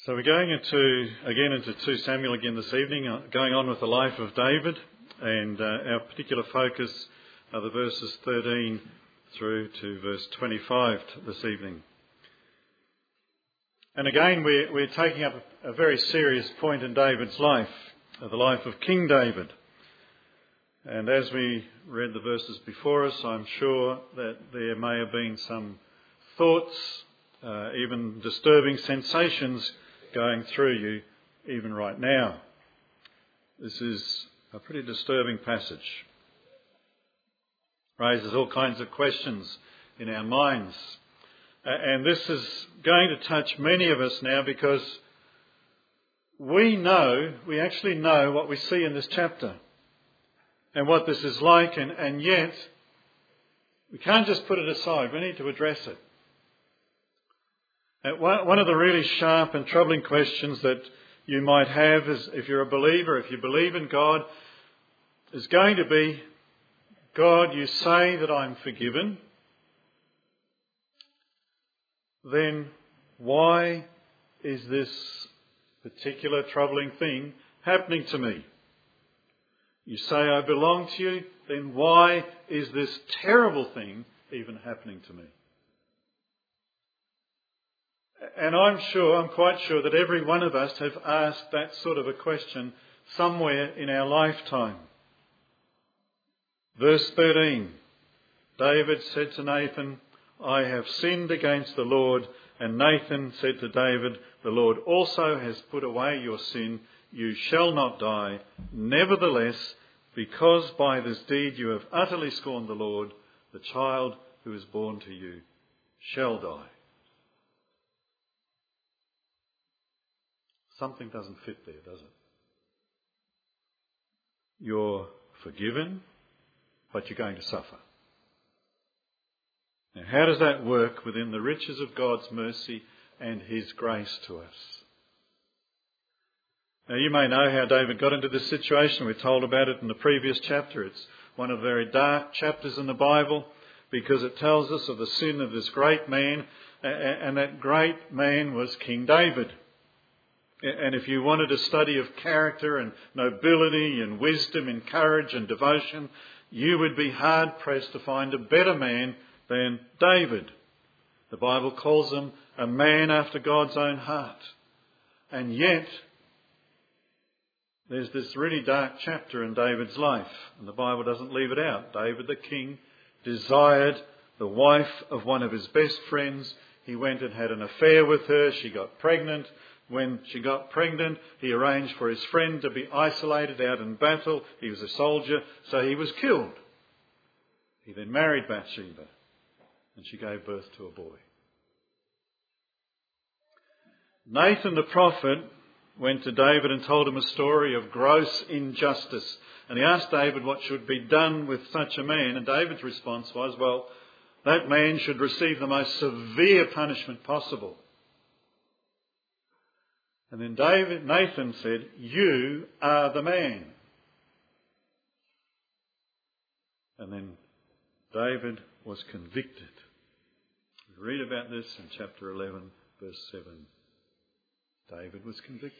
So we're going into 2 Samuel again this evening, going on with the life of David, and our particular focus are the verses 13 through to verse 25 this evening. And again, we're taking up a very serious point in David's life, the life of King David. And as we read the verses before us, I'm sure that there may have been some thoughts, even disturbing sensations going through you even right now. This is a pretty disturbing passage. Raises all kinds of questions in our minds. And this is going to touch many of us now because we actually know what we see in this chapter and what this is like, and yet we can't just put it aside. We need to address it. One of the really sharp and troubling questions that you might have is, if you're a believer, if you believe in God, is going to be, God, you say that I'm forgiven, then why is this particular troubling thing happening to me? You say I belong to you, then why is this terrible thing even happening to me? And I'm quite sure that every one of us have asked that sort of a question somewhere in our lifetime. Verse 13, David said to Nathan, I have sinned against the Lord. And Nathan said to David, the Lord also has put away your sin. You shall not die. Nevertheless, because by this deed you have utterly scorned the Lord, the child who is born to you shall die. Something doesn't fit there, does it? You're forgiven, but you're going to suffer. Now, how does that work within the riches of God's mercy and His grace to us? Now, you may know how David got into this situation. We're told about it in the previous chapter. It's one of the very dark chapters in the Bible because it tells us of the sin of this great man, and that great man was King David. And if you wanted a study of character and nobility and wisdom and courage and devotion, you would be hard-pressed to find a better man than David. The Bible calls him a man after God's own heart. And yet, there's this really dark chapter in David's life, and the Bible doesn't leave it out. David the king desired the wife of one of his best friends. He went and had an affair with her. She got pregnant. When she got pregnant, he arranged for his friend to be isolated out in battle. He was a soldier, so he was killed. He then married Bathsheba, and she gave birth to a boy. Nathan the prophet went to David and told him a story of gross injustice. And he asked David what should be done with such a man. And David's response was, well, that man should receive the most severe punishment possible. And then Nathan said, you are the man. And then David was convicted. We read about this in chapter 11, verse 7. David was convicted.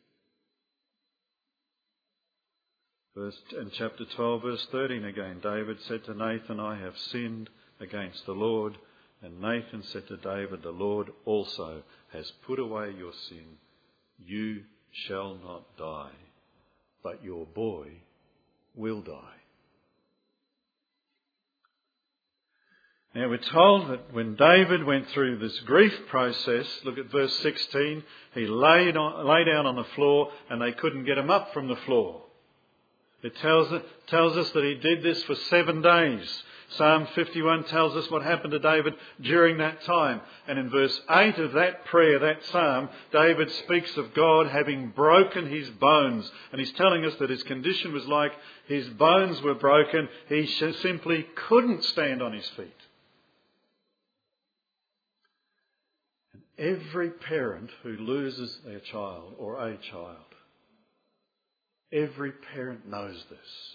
In chapter 12, verse 13 again, David said to Nathan, I have sinned against the Lord. And Nathan said to David, the Lord also has put away your sin. You shall not die, but your boy will die. Now we're told that when David went through this grief process, look at verse 16, he lay down on the floor and they couldn't get him up from the floor. It tells us that he did this for 7 days. Psalm 51 tells us what happened to David during that time. And in verse 8 of that prayer, that psalm, David speaks of God having broken his bones. And he's telling us that his condition was like his bones were broken. He simply couldn't stand on his feet. And every parent who loses their child or a child, every parent knows this.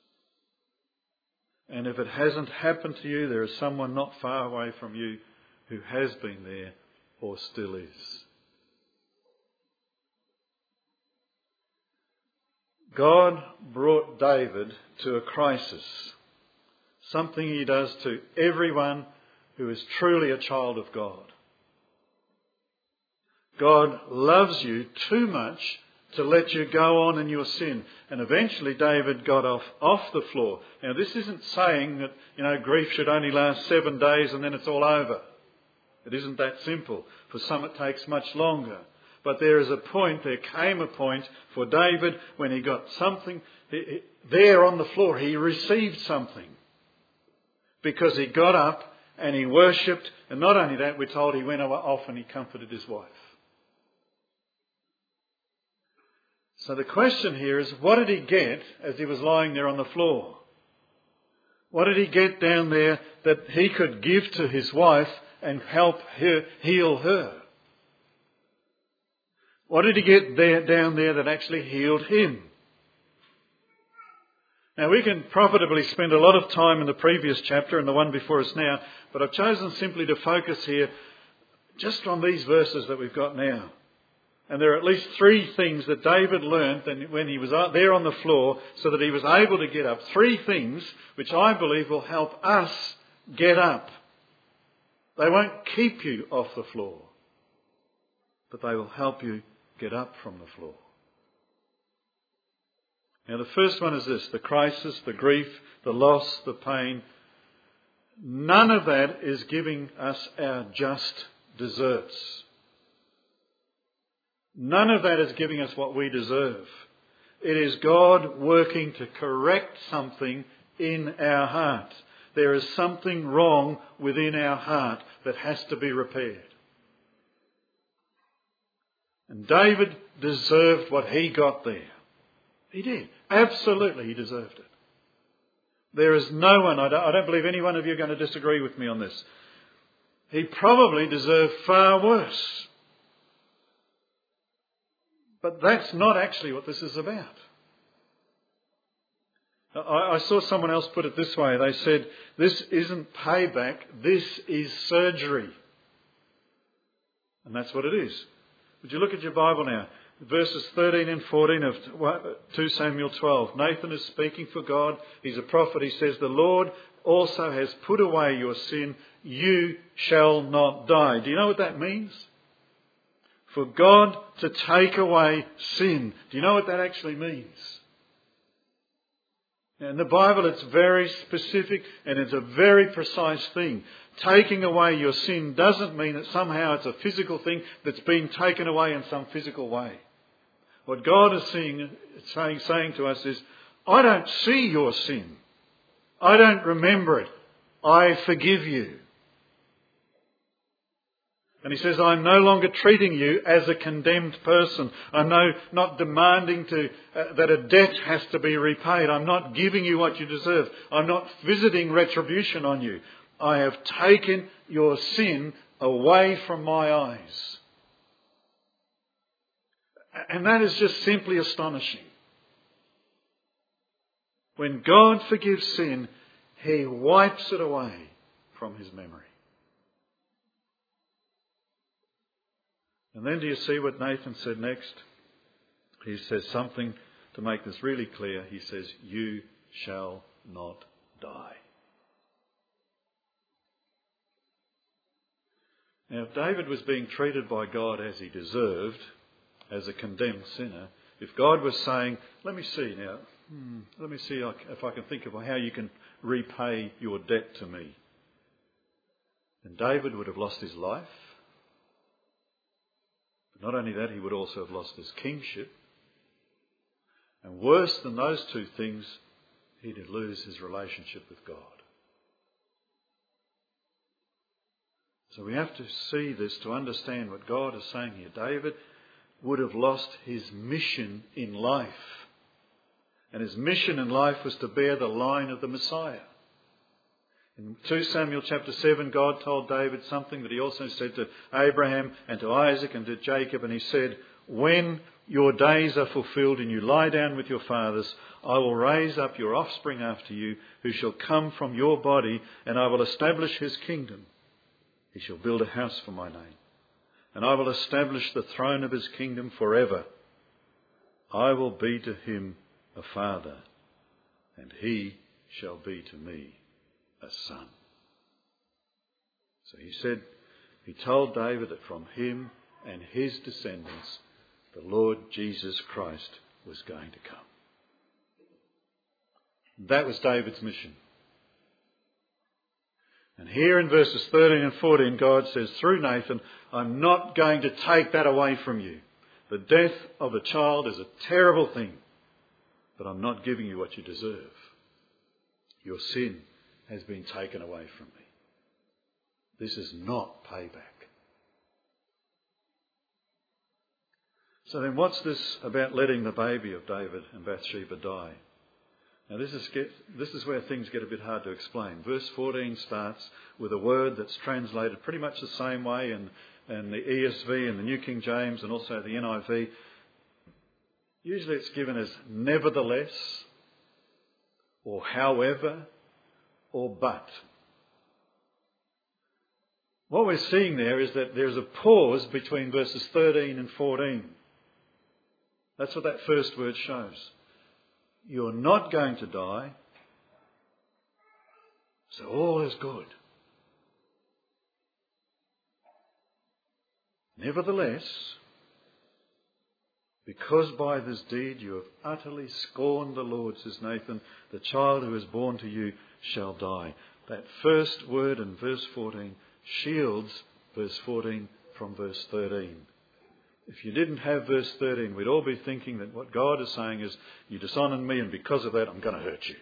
And if it hasn't happened to you, there is someone not far away from you who has been there or still is. God brought David to a crisis. Something he does to everyone who is truly a child of God. God loves you too much to let you go on in your sin. And eventually David got off the floor. Now this isn't saying that, grief should only last 7 days and then it's all over. It isn't that simple. For some it takes much longer. But there came a point for David when he got something there on the floor. He received something. Because he got up and he worshipped. And not only that, we're told he went off and he comforted his wife. So the question here is, what did he get as he was lying there on the floor? What did he get down there that he could give to his wife and help her heal her? What did he get down there that actually healed him? Now we can profitably spend a lot of time in the previous chapter and the one before us now, but I've chosen simply to focus here just on these verses that we've got now. And there are at least 3 things that David learned when he was there on the floor so that he was able to get up. 3 things which I believe will help us get up. They won't keep you off the floor, but they will help you get up from the floor. Now the first one is this: the crisis, the grief, the loss, the pain. None of that is giving us our just deserts. None of that is giving us what we deserve. It is God working to correct something in our heart. There is something wrong within our heart that has to be repaired. And David deserved what he got there. He did. Absolutely, he deserved it. There is no one, I don't believe any one of you are going to disagree with me on this. He probably deserved far worse. But that's not actually what this is about. I saw someone else put it this way. They said, this isn't payback, this is surgery. And that's what it is. Would you look at your Bible now? Verses 13 and 14 of 2 Samuel 12. Nathan is speaking for God. He's a prophet. He says, the Lord also has put away your sin. You shall not die. Do you know what that means? For God to take away sin. Do you know what that actually means? In the Bible it's very specific and it's a very precise thing. Taking away your sin doesn't mean that somehow it's a physical thing that's been taken away in some physical way. What God is saying to us is, I don't see your sin. I don't remember it. I forgive you. And he says, I'm no longer treating you as a condemned person. I'm not demanding that a debt has to be repaid. I'm not giving you what you deserve. I'm not visiting retribution on you. I have taken your sin away from my eyes. And that is just simply astonishing. When God forgives sin, He wipes it away from His memory. And then do you see what Nathan said next? He says something to make this really clear. He says, you shall not die. Now, if David was being treated by God as he deserved, as a condemned sinner, if God was saying, let me see if I can think of how you can repay your debt to me, then David would have lost his life. Not only that, he would also have lost his kingship. And worse than those 2 things, he'd lose his relationship with God. So we have to see this to understand what God is saying here. David would have lost his mission in life. And his mission in life was to bear the line of the Messiah. In 2 Samuel chapter 7, God told David something that he also said to Abraham and to Isaac and to Jacob. And he said, when your days are fulfilled and you lie down with your fathers, I will raise up your offspring after you, who shall come from your body, and I will establish his kingdom. He shall build a house for my name, and I will establish the throne of his kingdom forever. I will be to him a father, and he shall be to me a son. So he told David that from him and his descendants, the Lord Jesus Christ was going to come. That was David's mission. And here in verses 13 and 14, God says through Nathan, I'm not going to take that away from you. The death of a child is a terrible thing, but I'm not giving you what you deserve. Your sin has been taken away from me. This is not payback. So then what's this about letting the baby of David and Bathsheba die? Now this is where things get a bit hard to explain. Verse 14 starts with a word that's translated pretty much the same way in the ESV and the New King James and also the NIV. Usually it's given as nevertheless, or however, or but. What we're seeing there is that there's a pause between verses 13 and 14. That's what that first word shows. You're not going to die, so all is good. Nevertheless, because by this deed you have utterly scorned the Lord, says Nathan, the child who is born to you shall die. That first word in verse 14 shields verse 14 from verse 13. If you didn't have verse 13, we'd all be thinking that what God is saying is, you dishonoured me and because of that I'm going to hurt you.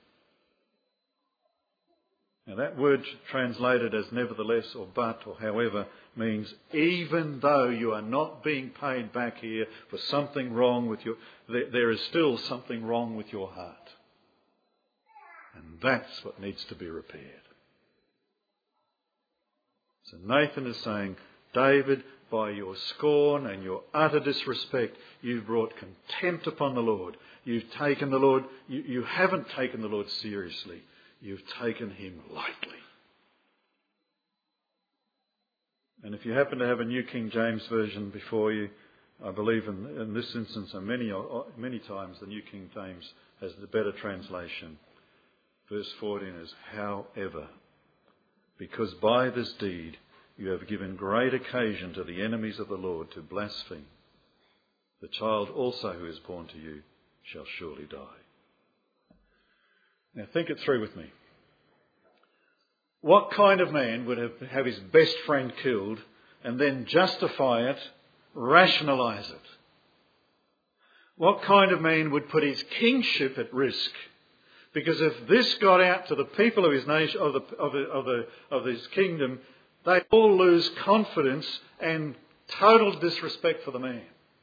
Now that word translated as nevertheless or but or however means even though you are not being paid back here for something wrong with there is still something wrong with your heart. And that's what needs to be repaired. So Nathan is saying, David, by your scorn and your utter disrespect, you've brought contempt upon the Lord. You've taken the Lord, you haven't taken the Lord seriously. You've taken him lightly. And if you happen to have a New King James Version before you, I believe in this instance and many times the New King James has the better translation. Verse 14 is, however, because by this deed you have given great occasion to the enemies of the Lord to blaspheme. The child also who is born to you shall surely die. Now think it through with me. What kind of man would have his best friend killed and then justify it, rationalise it? What kind of man would put his kingship at risk? Because if this got out to the people of his nation, of his kingdom, they all lose confidence and total disrespect for the man.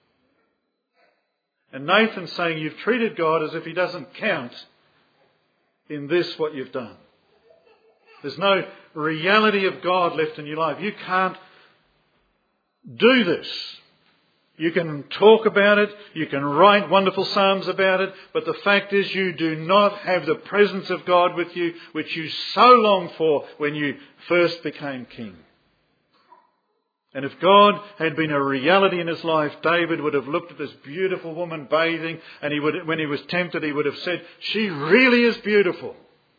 And Nathan's saying you've treated God as if he doesn't count in this what you've done. There's no reality of God left in your life. You can't do this. You can talk about it, you can write wonderful psalms about it, but the fact is you do not have the presence of God with you, which you so longed for when you first became king. And if God had been a reality in his life, David would have looked at this beautiful woman bathing, and when he was tempted, he would have said, she really is beautiful.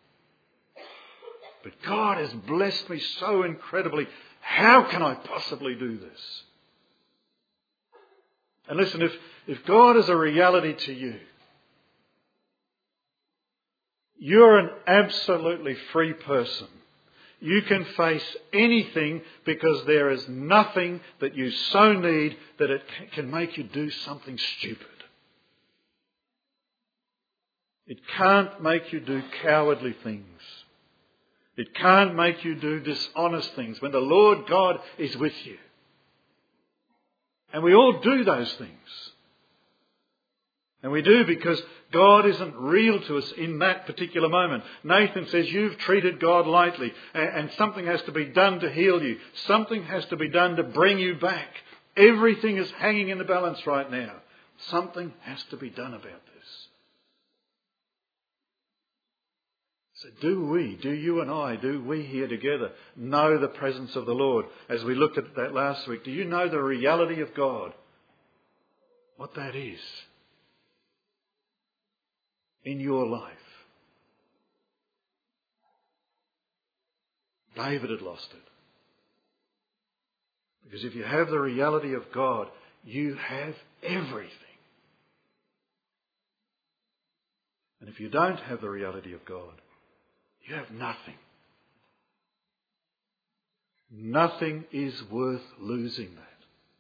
But God has blessed me so incredibly. How can I possibly do this? And listen, if God is a reality to you, you're an absolutely free person. You can face anything because there is nothing that you so need that it can make you do something stupid. It can't make you do cowardly things. It can't make you do dishonest things when the Lord God is with you. And we all do those things. And we do because God isn't real to us in that particular moment. Nathan says you've treated God lightly and something has to be done to heal you. Something has to be done to bring you back. Everything is hanging in the balance right now. Something has to be done about this. So do you and I, do we here together know the presence of the Lord? As we looked at that last week, do you know the reality of God? What that is? in your life. David had lost it. Because if you have the reality of God, you have everything. And if you don't have the reality of God, you have nothing. Nothing is worth losing that.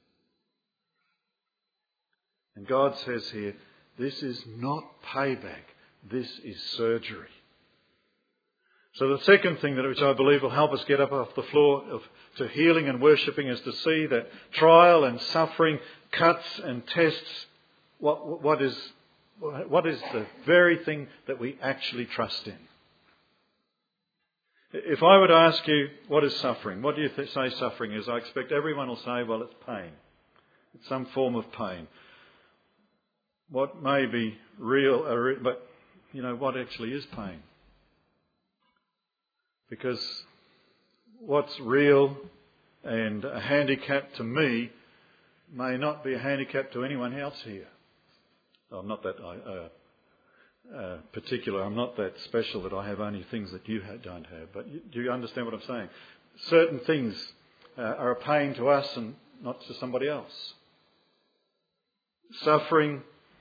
And God says here, this is not payback, this is surgery. So the second thing which I believe will help us get up off the floor to healing and worshipping is to see that trial and suffering, cuts and tests, what is the very thing that we actually trust in. If I were to ask you, what is suffering? What do you say suffering is? I expect everyone will say, well, it's pain. It's some form of pain. What may be real, but what actually is pain? Because what's real and a handicap to me may not be a handicap to anyone else here. I'm not that particular. I'm not that special that I have only things that you don't have. But do you understand what I'm saying? Certain things are a pain to us and not to somebody else. Suffering,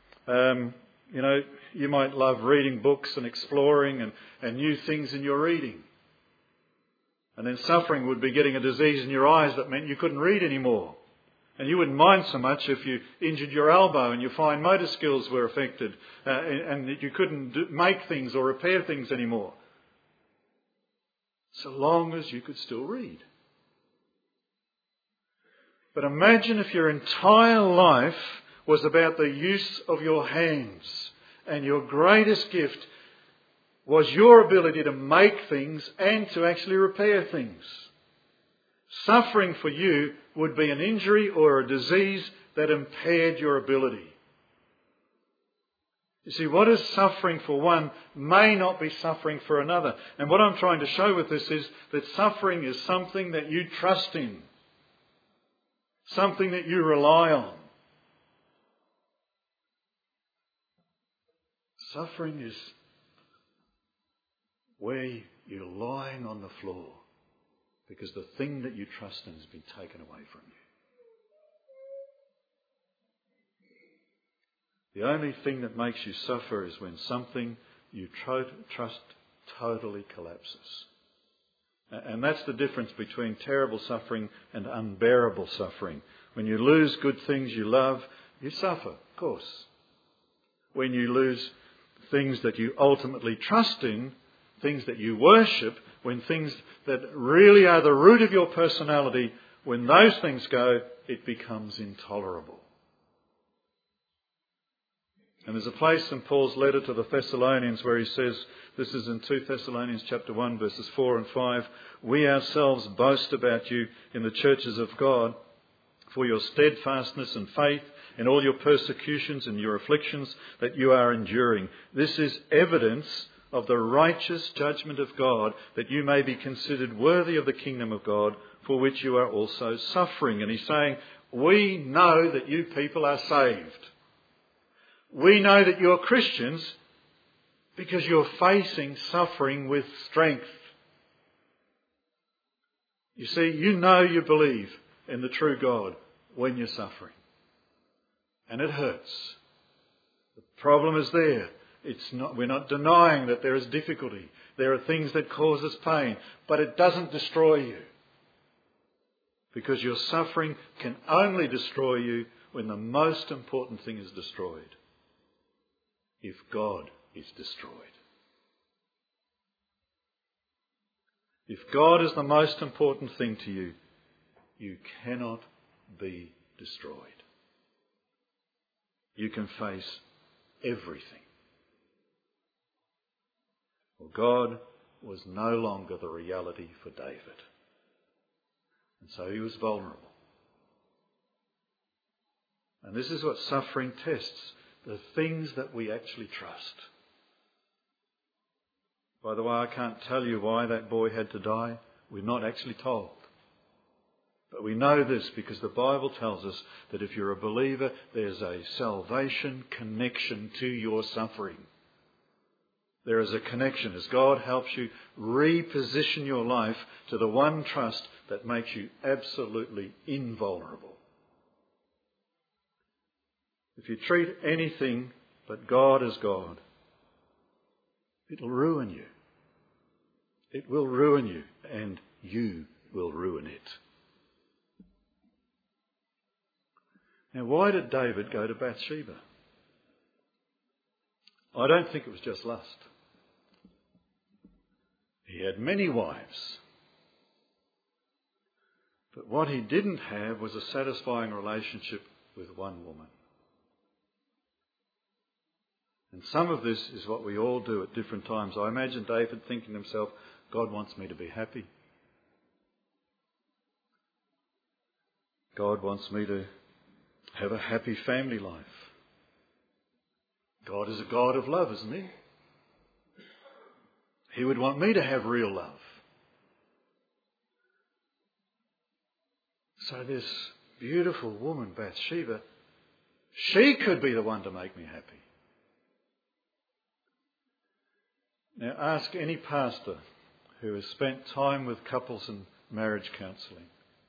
you might love reading books and exploring and new things in your reading. And then suffering would be getting a disease in your eyes that meant you couldn't read anymore. And you wouldn't mind so much if you injured your elbow and your fine motor skills were affected and that you couldn't make things or repair things anymore. So long as you could still read. But imagine if your entire life was about the use of your hands and your greatest gift was your ability to make things and to actually repair things. Suffering for you would be an injury or a disease that impaired your ability. You see, what is suffering for one may not be suffering for another. And what I'm trying to show with this is that suffering is something that you trust in. Something that you rely on. Suffering is where you're lying on the floor because the thing that you trust in has been taken away from you. The only thing that makes you suffer is when something you trust totally collapses. And that's the difference between terrible suffering and unbearable suffering. When you lose good things you love, you suffer, of course. When you lose things that you ultimately trust in, things that you worship, when things that really are the root of your personality, when those things go, it becomes intolerable. And there's a place in Paul's letter to the Thessalonians where he says, this is in 2 Thessalonians chapter 1 verses 4 and 5, we ourselves boast about you in the churches of God for your steadfastness and faith in all your persecutions and your afflictions that you are enduring. This is evidence of the righteous judgment of God, that you may be considered worthy of the kingdom of God, for which you are also suffering. And he's saying, we know that you people are saved. We know that you're Christians because you're facing suffering with strength. You see, you know you believe in the true God when you're suffering. And it hurts. The problem is there. We're not denying that there is difficulty. There are things that cause us pain. But it doesn't destroy you. Because your suffering can only destroy you when the most important thing is destroyed. If God is destroyed. If God is the most important thing to you, you cannot be destroyed. You can face everything. Well, God was no longer the reality for David. And so he was vulnerable. And this is what suffering tests. The things that we actually trust. By the way, I can't tell you why that boy had to die. We're not actually told. But we know this because the Bible tells us that if you're a believer, there's a salvation connection to your suffering. There is a connection as God helps you reposition your life to the one trust that makes you absolutely invulnerable. If you treat anything but God as God, it'll ruin you. It will ruin you, and you will ruin it. Now, why did David go to Bathsheba? I don't think it was just lust. He had many wives. But what he didn't have was a satisfying relationship with one woman. And some of this is what we all do at different times. I imagine David thinking to himself, God wants me to be happy. God wants me to have a happy family life. God is a God of love, isn't he? He would want me to have real love. So this beautiful woman, Bathsheba, she could be the one to make me happy. Now ask any pastor who has spent time with couples and marriage counselling,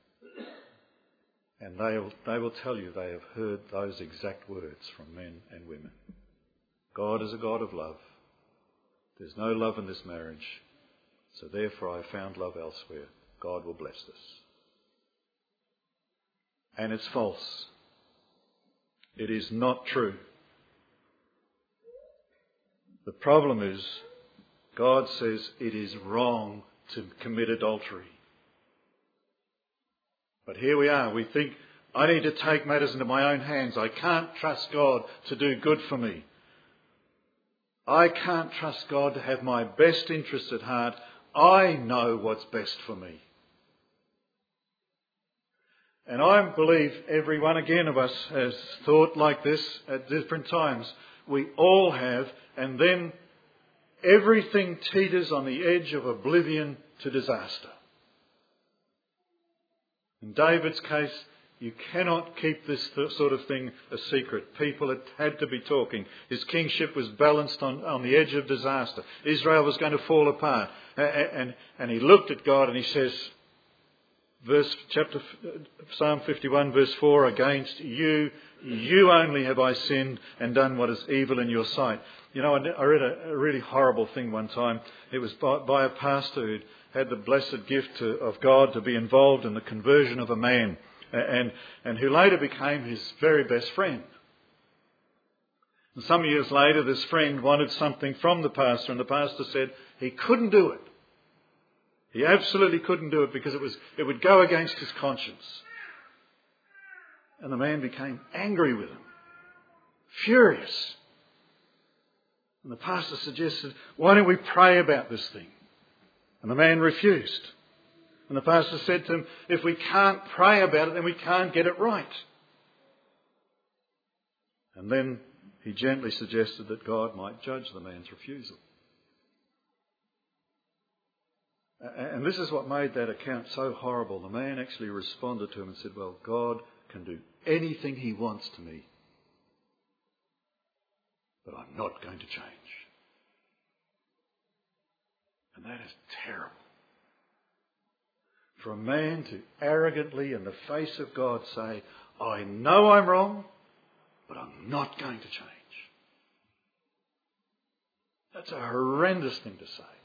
and they will tell you they have heard those exact words from men and women. God is a God of love. There's no love in this marriage, so therefore I found love elsewhere. God will bless us. And it's false. It is not true. The problem is, God says it is wrong to commit adultery. But here we are. We think, I need to take matters into my own hands. I can't trust God to do good for me. I can't trust God to have my best interests at heart. I know what's best for me. And I believe every one again of us has thought like this at different times. We all have, and then everything teeters on the edge of oblivion to disaster. In David's case, you cannot keep this sort of thing a secret. People had to be talking. His kingship was balanced on the edge of disaster. Israel was going to fall apart. And he looked at God and he says, Psalm 51 verse 4, against you only have I sinned and done what is evil in your sight. You know, I read a really horrible thing one time. It was by a pastor who had the blessed gift of God to be involved in the conversion of a man, and who later became his very best friend. And some years later, this friend wanted something from the pastor, and the pastor said he couldn't do it. He absolutely couldn't do it because it would go against his conscience. And the man became angry with him, furious. And the pastor suggested, why don't we pray about this thing? And the man refused. And the pastor said to him, if we can't pray about it, then we can't get it right. And then he gently suggested that God might judge the man's refusal. And this is what made that account so horrible. The man actually responded to him and said, well, God can do anything he wants to me, but I'm not going to change. And that is terrible. For a man to arrogantly in the face of God say, I know I'm wrong, but I'm not going to change. That's a horrendous thing to say.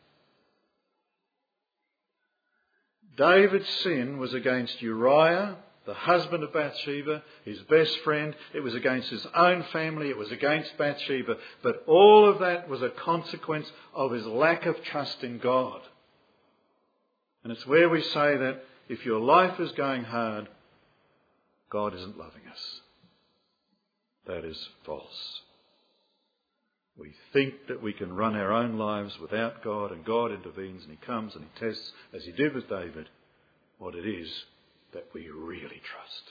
David's sin was against Uriah, the husband of Bathsheba, his best friend. It was against his own family. It was against Bathsheba. But all of that was a consequence of his lack of trust in God. And it's where we say that if your life is going hard, God isn't loving us. That is false. We think that we can run our own lives without God, and God intervenes and he comes and he tests, as he did with David, what it is that we really trust.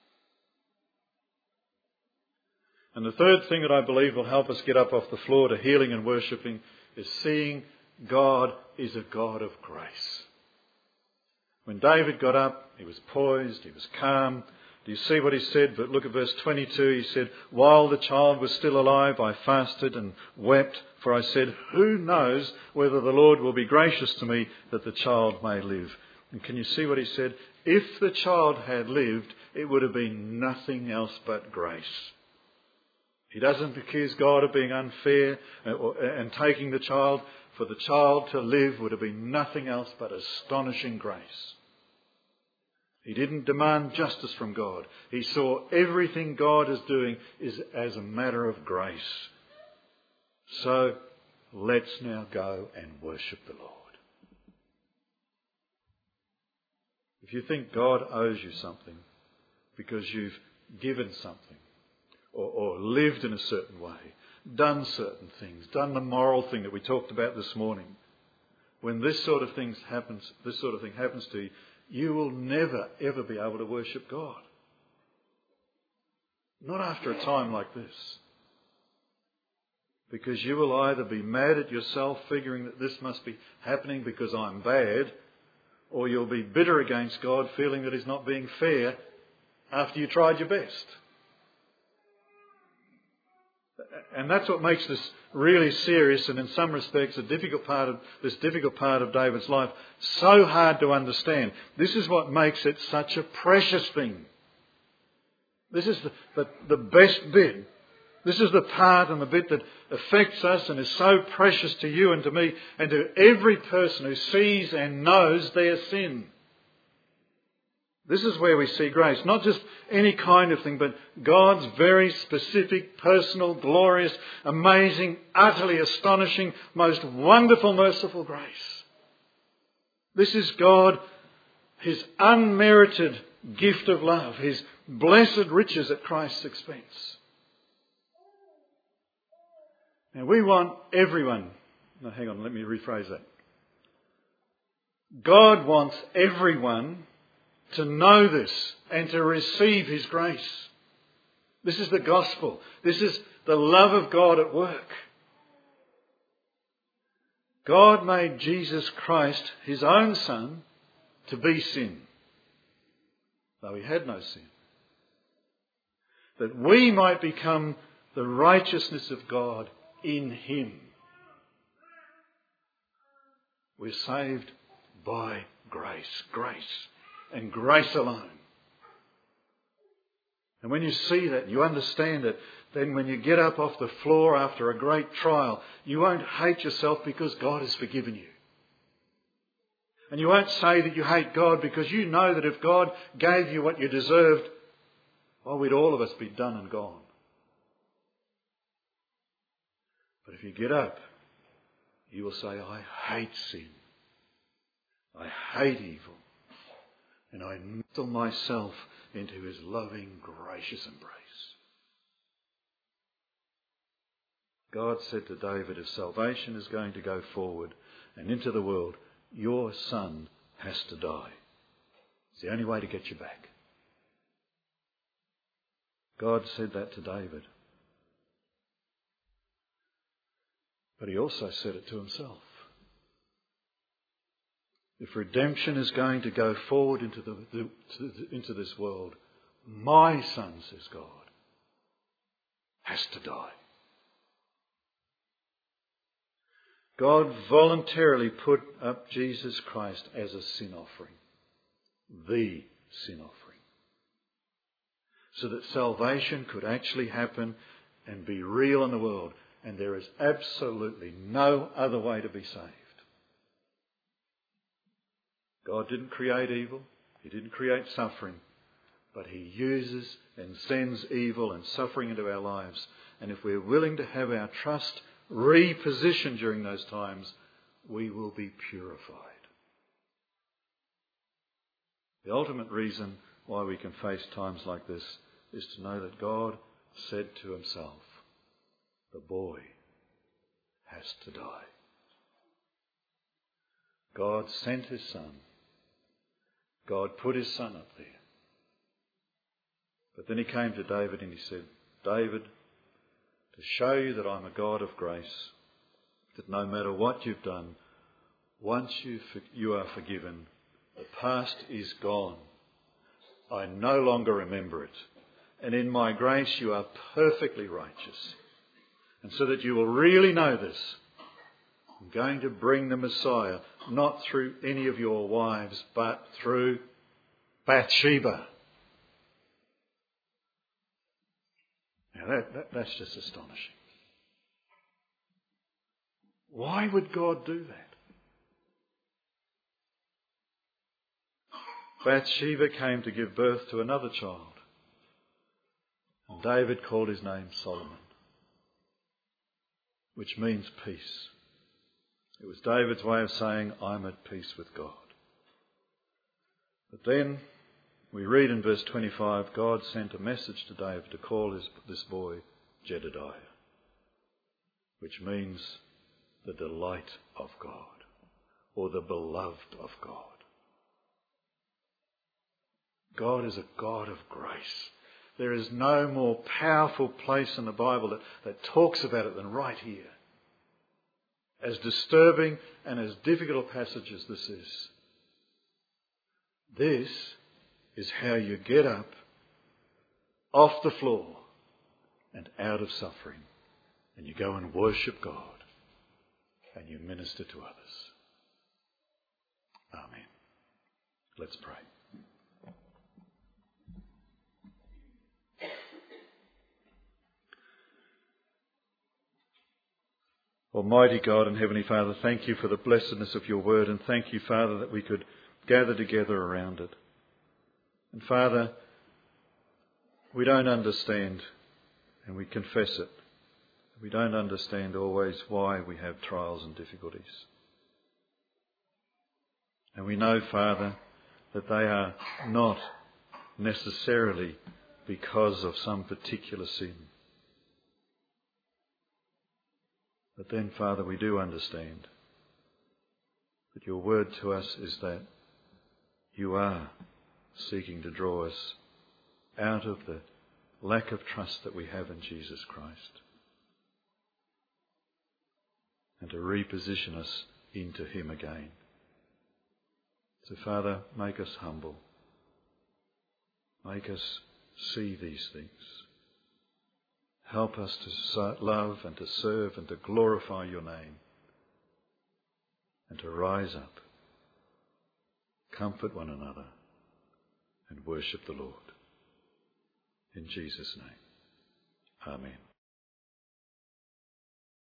And the third thing that I believe will help us get up off the floor to healing and worshipping is seeing God is a God of grace. When David got up, he was poised, he was calm, Do you see what he said? But look at verse 22. He said, while the child was still alive, I fasted and wept, for I said, who knows whether the Lord will be gracious to me that the child may live? And can you see what he said? If the child had lived, it would have been nothing else but grace. He doesn't accuse God of being unfair and taking the child. For the child to live would have been nothing else but astonishing grace. He didn't demand justice from God. He saw everything God is doing is as a matter of grace. So let's now go and worship the Lord. If you think God owes you something because you've given something or lived in a certain way, done certain things, done the moral thing that we talked about this morning, when this sort of thing happens to you, you will never, ever be able to worship God. Not after a time like this. Because you will either be mad at yourself, figuring that this must be happening because I'm bad, or you'll be bitter against God, feeling that He's not being fair after you tried your best. And that's what makes this really serious and in some respects this difficult part of David's life so hard to understand. This is what makes it such a precious thing. This is the best bit. This is the part and the bit that affects us and is so precious to you and to me and to every person who sees and knows their sin. This is where we see grace. Not just any kind of thing, but God's very specific, personal, glorious, amazing, utterly astonishing, most wonderful, merciful grace. This is God, His unmerited gift of love, His blessed riches at Christ's expense. Now we want everyone... No, hang on, let me rephrase that. God wants everyone to know this and to receive His grace. This is the gospel. This is the love of God at work. God made Jesus Christ His own Son to be sin, though He had no sin, that we might become the righteousness of God in Him. We're saved by grace. Grace. And grace alone. And when you see that, you understand it, then when you get up off the floor after a great trial, you won't hate yourself because God has forgiven you. And you won't say that you hate God because you know that if God gave you what you deserved, well, we'd all of us be done and gone. But if you get up, you will say, I hate sin. I hate evil. And I nestle myself into His loving, gracious embrace. God said to David, if salvation is going to go forward and into the world, your son has to die. It's the only way to get you back. God said that to David. But He also said it to Himself. If redemption is going to go forward into this world, my son, says God, has to die. God voluntarily put up Jesus Christ as a sin offering. The sin offering. So that salvation could actually happen and be real in the world. And there is absolutely no other way to be saved. God didn't create evil. He didn't create suffering. But He uses and sends evil and suffering into our lives. And if we're willing to have our trust repositioned during those times, we will be purified. The ultimate reason why we can face times like this is to know that God said to Himself, the boy has to die. God sent His Son. God put His Son up there. But then He came to David and He said, David, to show you that I'm a God of grace, that no matter what you've done, once you are forgiven, the past is gone. I no longer remember it. And in my grace you are perfectly righteous. And so that you will really know this, I'm going to bring the Messiah, not through any of your wives, but through Bathsheba. Now that's just astonishing. Why would God do that? Bathsheba came to give birth to another child. And David called his name Solomon, which means peace. It was David's way of saying, I'm at peace with God. But then we read in verse 25, God sent a message to David to call this boy Jedediah, which means the delight of God, or the beloved of God. God is a God of grace. There is no more powerful place in the Bible that talks about it than right here. As disturbing and as difficult a passage as this is how you get up off the floor and out of suffering, and you go and worship God and you minister to others. Amen. Let's pray. Almighty God and Heavenly Father, thank you for the blessedness of your word, and thank you, Father, that we could gather together around it. And Father, we don't understand, and we confess it. We don't understand always why we have trials and difficulties. And we know, Father, that they are not necessarily because of some particular sin. But then, Father, we do understand that your word to us is that you are seeking to draw us out of the lack of trust that we have in Jesus Christ and to reposition us into him again. So, Father, make us humble. Make us see these things. Help us to love and to serve and to glorify your name and to rise up, comfort one another and worship the Lord. In Jesus' name, amen.